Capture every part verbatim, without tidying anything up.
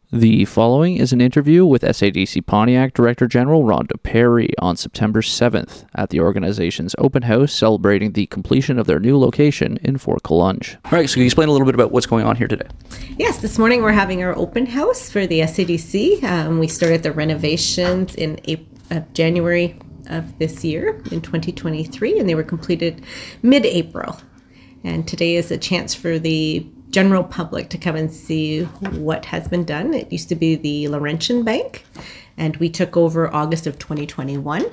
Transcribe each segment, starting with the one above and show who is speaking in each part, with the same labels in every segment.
Speaker 1: The following is an interview with S A D C Pontiac Director General Rhonda Perry on September seventh at the organization's open house celebrating the completion of their new location in Fort Collonge. All right, so can you explain a little bit about what's going on here today?
Speaker 2: Yes, this morning we're having our open house for the S A D C. Um, we started the renovations in April, uh, January of this year in twenty twenty-three, and they were completed mid-April. And today is a chance for the general public to come and see what has been done. It used to be the Laurentian Bank, and we took over August of twenty twenty-one,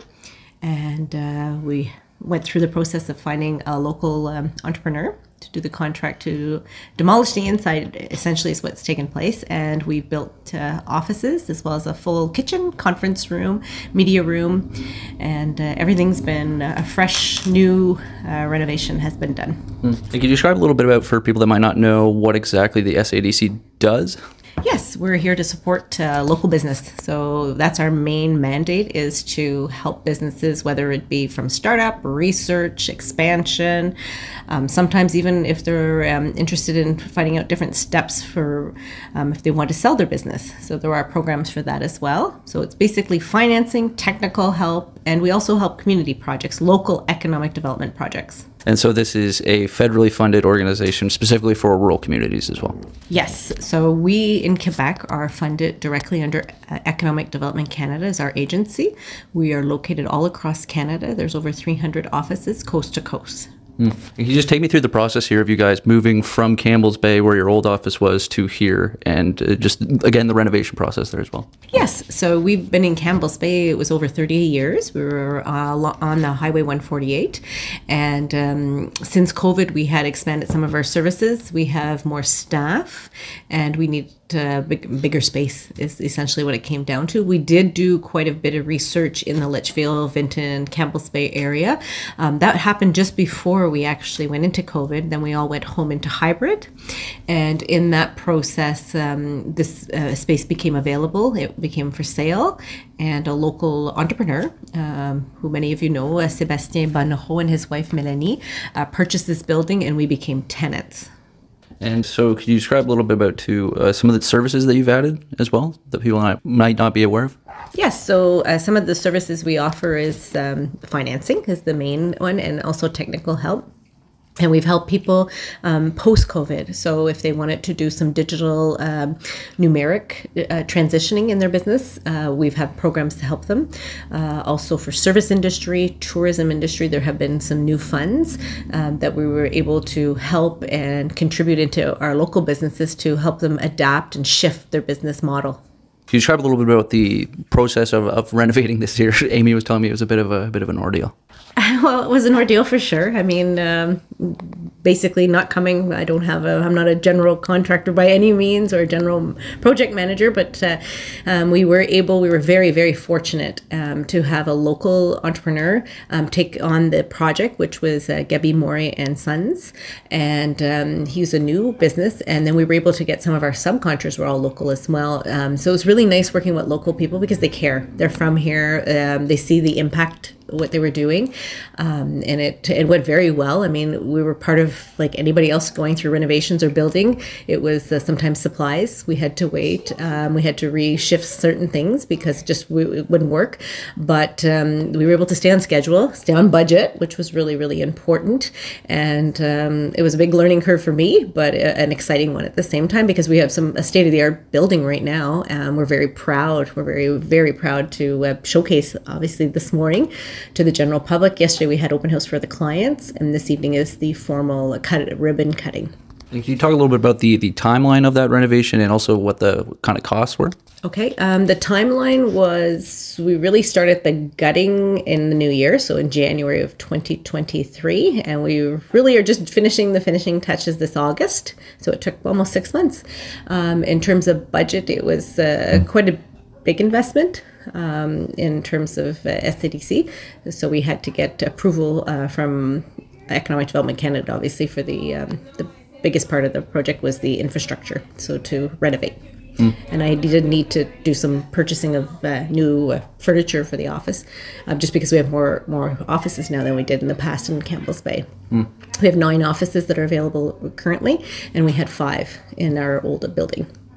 Speaker 2: and uh, we went through the process of finding a local um, entrepreneur to do the contract to demolish the inside, essentially is what's taken place. And we built uh, offices as well as a full kitchen, conference room, media room, and uh, everything's been uh, a fresh, new uh, renovation has been done.
Speaker 1: Mm. Can you describe a little bit about, for people that might not know, what exactly the S A D C does?
Speaker 2: Yes, we're here to support uh, local business. So that's our main mandate, is to help businesses, whether it be from startup, research, expansion, um, sometimes even if they're um, interested in finding out different steps for um, if they want to sell their business. So there are programs for that as well. So it's basically financing, technical help, and we also help community projects, local economic development projects.
Speaker 1: And so this is a federally funded organization specifically for rural communities as well?
Speaker 2: Yes. So we in Quebec are funded directly under uh, Economic Development Canada as our agency. We are located all across Canada. There's over three hundred offices coast to coast.
Speaker 1: Mm. Can you just take me through the process here of you guys moving from Campbell's Bay, where your old office was, to here, and uh, just, again, the renovation process there as well?
Speaker 2: Yes. So we've been in Campbell's Bay. It was over thirty years. We were uh, on the Highway one forty-eight. And um, since COVID, we had expanded some of our services. We have more staff, and we need Uh, big, bigger space is essentially what it came down to. We did do quite a bit of research in the Litchfield, Vinton, Campbell's Bay area. Um, that happened just before we actually went into COVID. Then we all went home into hybrid. And in that process, um, this uh, space became available. It became for sale. And a local entrepreneur, um, who many of you know, uh, Sébastien Bonnereau and his wife Melanie, uh, purchased this building, and we became tenants.
Speaker 1: And so could you describe a little bit about too, uh, some of the services that you've added as well that people not, might not be aware of?
Speaker 2: Yes, so uh, some of the services we offer is um, financing is the main one, and also technical help. And we've helped people um, post-COVID. So if they wanted to do some digital um, numeric uh, transitioning in their business, uh, we've had programs to help them. Uh, also for service industry, tourism industry, there have been some new funds um, that we were able to help and contribute into our local businesses to help them adapt and shift their business model.
Speaker 1: Can you describe a little bit about the process of, of renovating this here? Amy was telling me it was a bit of a, a bit of an ordeal.
Speaker 2: Well, it was an ordeal for sure. I mean, um, basically not coming, I don't have a, I'm not a general contractor by any means or a general project manager, but uh, um, we were able, we were very, very fortunate um, to have a local entrepreneur um, take on the project, which was uh, Gabi Morey and Sons. And um, he's a new business. And then we were able to get some of our subcontractors were all local as well. Um, so it was really nice working with local people because they care. They're from here. Um, they see the impact what they were doing, um, and it it went very well. I mean, we were part of like anybody else going through renovations or building. It was uh, sometimes supplies. We had to wait. Um, we had to reshift certain things because just we, it wouldn't work. But um, we were able to stay on schedule, stay on budget, which was really, really important. And um, it was a big learning curve for me, but a, an exciting one at the same time because we have some a state-of-the-art building right now. Um, we're very proud. We're very, very proud to uh, showcase, obviously, this morning to the general public. Yesterday we had open house for the clients, and this evening is the formal cut ribbon cutting.
Speaker 1: Can you talk a little bit about the, the timeline of that renovation and also what the what kind of costs were?
Speaker 2: Okay, um, the timeline was, we really started the gutting in the new year, so in January of twenty twenty-three, and we really are just finishing the finishing touches this August, so it took almost six months. Um, in terms of budget, it was uh, quite a big investment. Um, in terms of uh, S A D C. So we had to get approval uh, from Economic Development Canada, obviously, for the um, the biggest part of the project was the infrastructure, so to renovate. Mm. And I did need to do some purchasing of uh, new uh, furniture for the office, uh, just because we have more more offices now than we did in the past in Campbell's Bay. Mm. We have nine offices that are available currently, and we had five in our old building.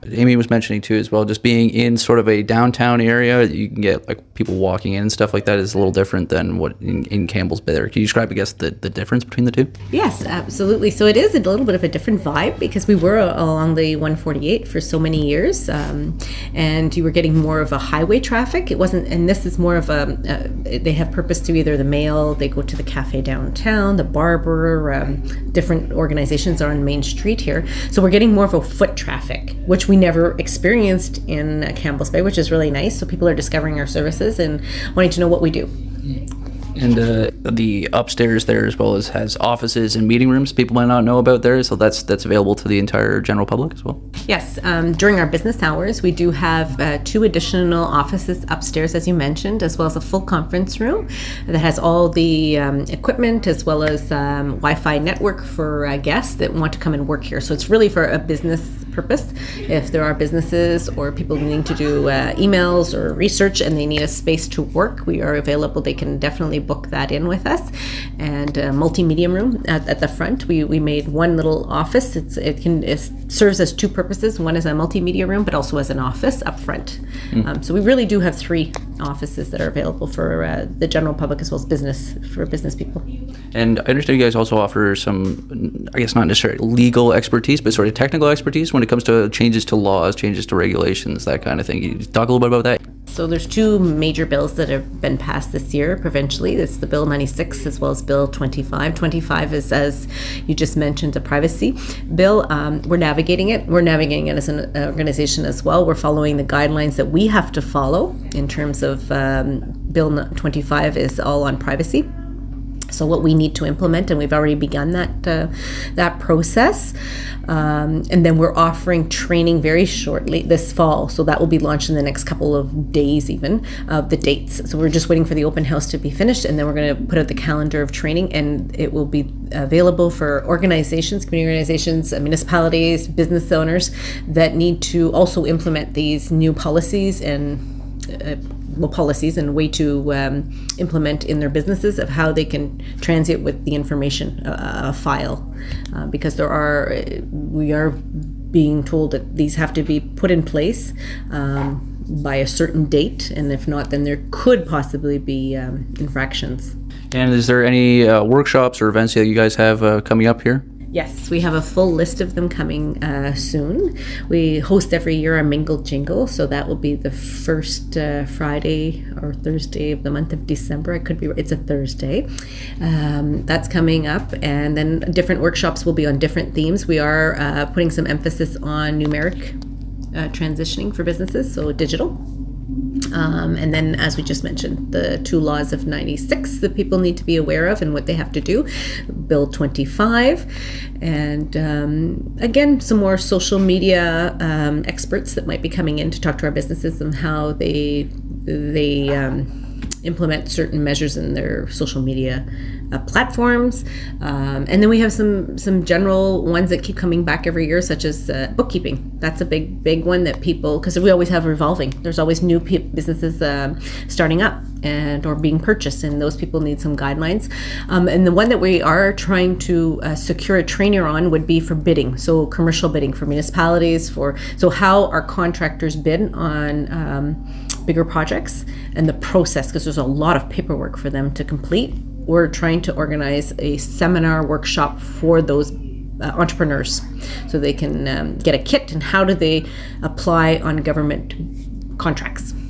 Speaker 1: Amy was mentioning too as well, just being in sort of a downtown area, you can get like people walking in and stuff like that is a little different than what in, in Campbell's Bay there. Can you describe, I guess, the, the difference between the two?
Speaker 2: Yes, absolutely. So it is a little bit of a different vibe because we were along the one forty-eight for so many years, um, and you were getting more of a highway traffic. It wasn't, and this is more of a, uh, they have purpose to either the mail, they go to the cafe downtown, the barber, um, different organizations are on Main Street here. So we're getting more of a foot traffic, which we never experienced in uh, Campbell's Bay, which is really nice. So people are discovering our services and wanting to know what we do.
Speaker 1: And uh, the upstairs there as well as has offices and meeting rooms people might not know about there, so that's that's available to the entire general public as well.
Speaker 2: Yes, um, during our business hours, we do have uh, two additional offices upstairs, as you mentioned, as well as a full conference room that has all the um, equipment as well as um, Wi-Fi network for uh, guests that want to come and work here. So it's really for a business purpose. If there are businesses or people needing to do uh, emails or research and they need a space to work, we are available. They can definitely book that in with us. And a multimedia room at, at the front. We, we made one little office. It's it can it serves as two purposes. One is a multimedia room, but also as an office up front. Mm. Um, so we really do have three offices that are available for uh, the general public as well as business for business people.
Speaker 1: And I understand you guys also offer some, I guess not necessarily legal expertise, but sort of technical expertise when it comes to changes to laws, changes to regulations, that kind of thing. Can you talk a little bit about that?
Speaker 2: So there's two major bills that have been passed this year provincially. It's the Bill ninety-six as well as Bill twenty-five. twenty-five is, as you just mentioned, a privacy bill. Um, we're navigating it. We're navigating it as an organization as well. We're following the guidelines that we have to follow in terms of um, Bill twenty-five is all on privacy. So what we need to implement, and we've already begun that uh, that process. Um, and then we're offering training very shortly this fall. So that will be launched in the next couple of days even, of the dates. So we're just waiting for the open house to be finished, and then we're going to put out the calendar of training, and it will be available for organizations, community organizations, uh, municipalities, business owners that need to also implement these new policies and uh, well, policies and way to um, implement in their businesses of how they can transit with the information uh, file, uh, because there are we are being told that these have to be put in place um, by a certain date, and if not, then there could possibly be um, infractions.
Speaker 1: And is there any uh, workshops or events that you guys have uh, coming up here?
Speaker 2: Yes, we have a full list of them coming uh, soon. We host every year a Mingle Jingle, so that will be the first uh, Friday or Thursday of the month of December. It could be, it's a Thursday. Um, that's coming up, and then different workshops will be on different themes. We are uh, putting some emphasis on numeric uh, transitioning for businesses, so digital. Um, and then, as we just mentioned, the two laws of ninety-six that people need to be aware of and what they have to do. Bill twenty-five, and um, again, some more social media um, experts that might be coming in to talk to our businesses and how they they um, implement certain measures in their social media uh, platforms. Um, and then we have some some general ones that keep coming back every year, such as uh, bookkeeping. That's a big, big one that people, because we always have revolving. There's always new pe- businesses uh, starting up and or being purchased, and those people need some guidelines. Um, and the one that we are trying to uh, secure a trainer on would be for bidding. So commercial bidding for municipalities, for so how our contractors bid on um, bigger projects and the process, because there's a lot of paperwork for them to complete. We're trying to organize a seminar workshop for those uh, entrepreneurs so they can um, get a kit and how do they apply on government contracts.